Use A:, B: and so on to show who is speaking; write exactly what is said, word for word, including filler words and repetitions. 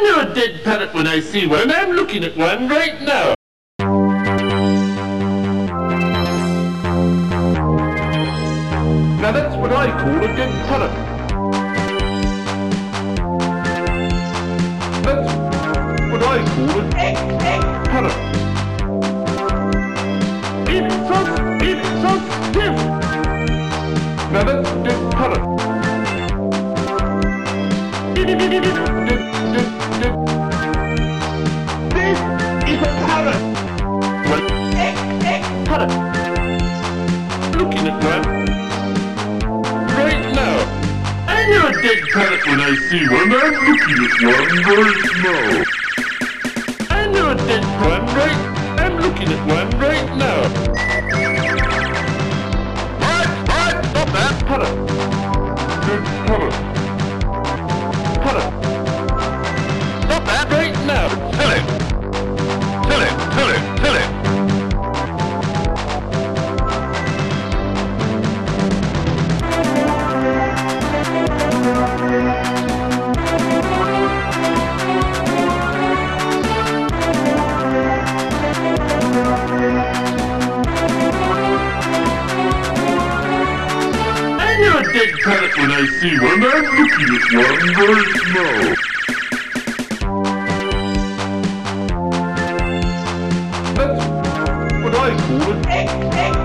A: know a dead parrot when I see one. I'm looking at one right now. Now that's what I call a dead parrot. That's what I call a dead parrot. Ipsos, ipsos, ip. Now that's a dead parrot. Dead, dead, dead. This is a parrot. Well, parrot. Looking at one. Right now. I know a dead parrot when I see one. I'm looking at one right now. I know a dead one right. I'm looking at one right now. Alright, alright, stop that. Parrot. Dead parrot. Parrot. Stop that right now. Silly. Silly, silly, silly. Dead parrot when I see one. I'm looking at one right now. That's what I call it.